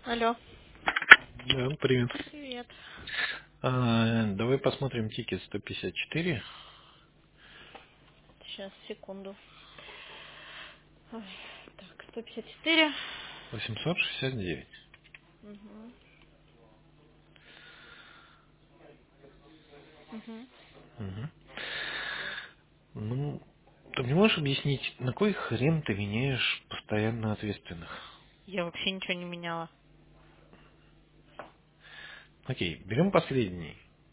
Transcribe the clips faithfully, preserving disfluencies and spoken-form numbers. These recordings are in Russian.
Алло. Да, привет. Привет. А, давай посмотрим тикет сто пятьдесят четыре. Сейчас, секунду. Ой, так, сто пятьдесят четыре. восемьсот шестьдесят девять. Угу. Угу. Угу. Ну, ты мне можешь объяснить, на кой хрен ты меняешь постоянно ответственных? Я вообще ничего не меняла. Окей, берем последний.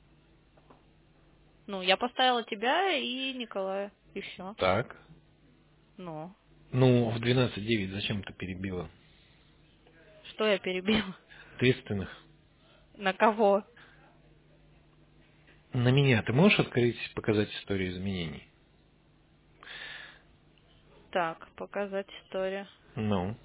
Ну, я поставила тебя и Николая. И все. Так. Ну, Ну, в двенадцать девять зачем ты перебила? что я перебила? Ответственных. На кого? На меня ты можешь открыть, показать историю изменений? Так, показать историю. Ну.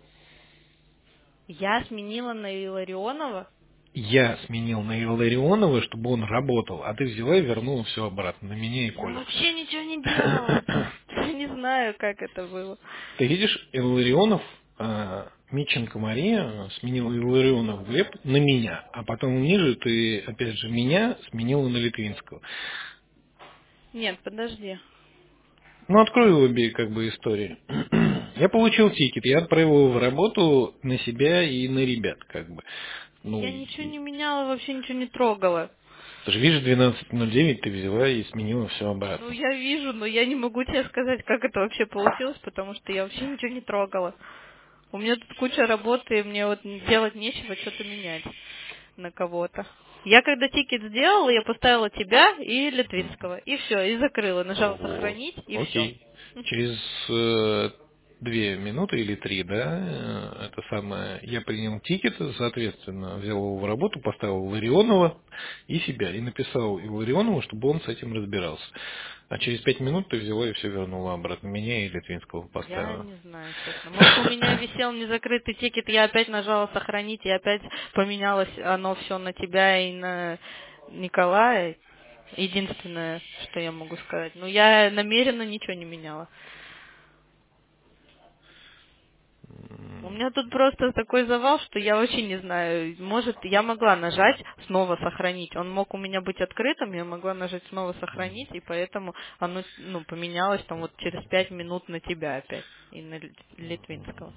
Я сменила на Илларионова? Я сменил на Илларионова, чтобы он работал, а ты взяла и вернула все обратно на меня и Я Колю. вообще ничего не делала. Я не знаю, как это было. Ты видишь, Илларионов, э, Митченко Мария сменила Илларионов Глеб на меня, а потом ниже ты, опять же, меня сменила на Литвинского. Нет, подожди. Ну, открой обе, как бы, истории. Я получил тикет, я отправил его в работу на себя и на ребят, как бы. Ну, Я ничего и- не меняла, вообще ничего не трогала. ты же видишь, двенадцать ноль девять ты взяла и сменила все Ну, обратно. я вижу, но я не могу тебе сказать, как это вообще получилось, потому что я вообще ничего не трогала. У меня тут куча работы, и мне вот делать нечего, что-то менять на кого-то. Я когда тикет сделала, я поставила тебя и Литвинского, и все, и закрыла. Нажала Вот. сохранить, и все. Окей. Через э, две минуты или три, да, э, это самое, я принял тикет, соответственно, взял его в работу, поставил Ларионова и себя, и написал и Ларионову, чтобы он с этим разбирался. А через пять минут ты взяла и все вернула обратно. Меня и Литвинского Я поставила. не знаю, честно. Может, у меня висел незакрытый тикет, я опять нажала сохранить, и опять поменялось оно все на тебя и на Николая. Единственное, что я могу сказать. Ну, я намеренно ничего не меняла. У М, меня тут просто такой завал, что я вообще не знаю. Может, я могла нажать снова сохранить. Он мог у меня быть открытым, я могла нажать снова сохранить, и поэтому оно, ну, поменялось там вот через пять минут на тебя опять и на Лит- Литвинского.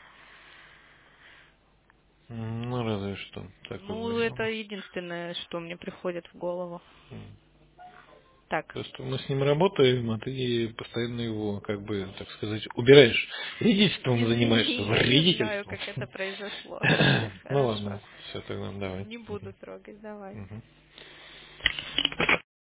Ну, разве что. Такой Ну, это вариант. единственное, что мне приходит в голову. М. Так, Просто мы с ним работаем, а ты постоянно его, как бы, так сказать, убираешь. Вредительством занимаешься, извини, я не знаю, вредительством. как это произошло. Ну Хорошо. ладно, все тогда давай. Не буду Мгм. трогать, давай. Мгм.